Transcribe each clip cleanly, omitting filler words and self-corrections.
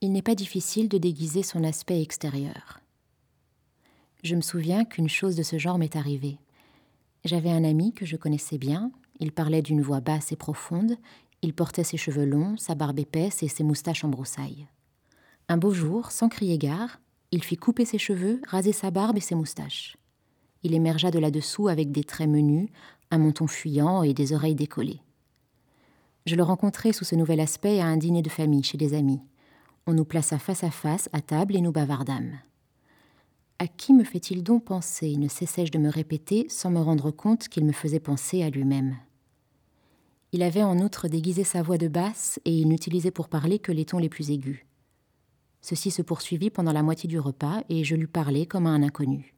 Il n'est pas difficile de déguiser son aspect extérieur. Je me souviens qu'une chose de ce genre m'est arrivée. J'avais un ami que je connaissais bien, il parlait d'une voix basse et profonde, il portait ses cheveux longs, sa barbe épaisse et ses moustaches en broussailles. Un beau jour, sans crier gare, il fit couper ses cheveux, raser sa barbe et ses moustaches. Il émergea de là-dessous avec des traits menus, un menton fuyant et des oreilles décollées. Je le rencontrai sous ce nouvel aspect à un dîner de famille chez des amis. On nous plaça face à face à table et nous bavardâmes. À qui me fait-il donc penser, ne cessais-je de me répéter sans me rendre compte qu'il me faisait penser à lui-même. Il avait en outre déguisé sa voix de basse et il n'utilisait pour parler que les tons les plus aigus. Ceci se poursuivit pendant la moitié du repas et je lui parlais comme à un inconnu.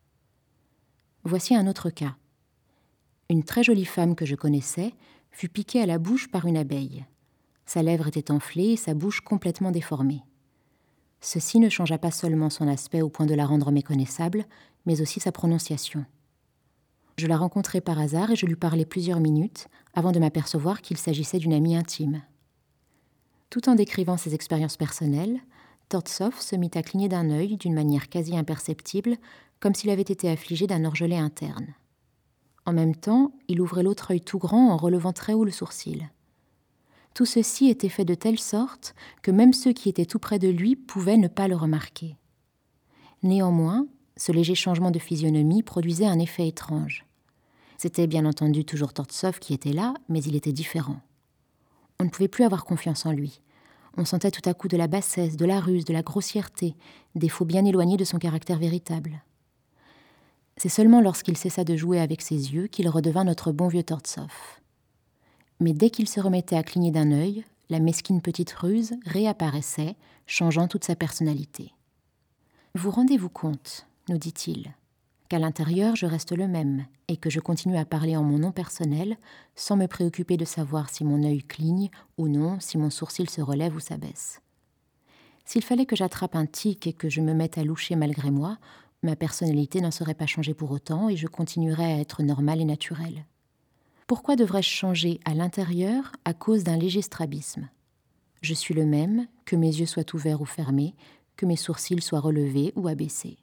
Voici un autre cas. Une très jolie femme que je connaissais fut piquée à la bouche par une abeille. Sa lèvre était enflée et sa bouche complètement déformée. Ceci ne changea pas seulement son aspect au point de la rendre méconnaissable, mais aussi sa prononciation. Je la rencontrai par hasard et je lui parlai plusieurs minutes avant de m'apercevoir qu'il s'agissait d'une amie intime. Tout en décrivant ses expériences personnelles, Tortsov se mit à cligner d'un œil d'une manière quasi imperceptible, comme s'il avait été affligé d'un orgelet interne. En même temps, il ouvrait l'autre œil tout grand en relevant très haut le sourcil. Tout ceci était fait de telle sorte que même ceux qui étaient tout près de lui pouvaient ne pas le remarquer. Néanmoins, ce léger changement de physionomie produisait un effet étrange. C'était bien entendu toujours Tortsov qui était là, mais il était différent. On ne pouvait plus avoir confiance en lui. On sentait tout à coup de la bassesse, de la ruse, de la grossièreté, défauts bien éloignés de son caractère véritable. C'est seulement lorsqu'il cessa de jouer avec ses yeux qu'il redevint notre bon vieux Tortsov. Mais dès qu'il se remettait à cligner d'un œil, la mesquine petite ruse réapparaissait, changeant toute sa personnalité. « Vous rendez-vous compte, nous dit-il, qu'à l'intérieur je reste le même et que je continue à parler en mon nom personnel sans me préoccuper de savoir si mon œil cligne ou non, si mon sourcil se relève ou s'abaisse. S'il fallait que j'attrape un tic et que je me mette à loucher malgré moi, ma personnalité n'en serait pas changée pour autant et je continuerais à être normale et naturelle. Pourquoi devrais-je changer à l'intérieur à cause d'un léger strabisme ? Je suis le même, que mes yeux soient ouverts ou fermés, que mes sourcils soient relevés ou abaissés.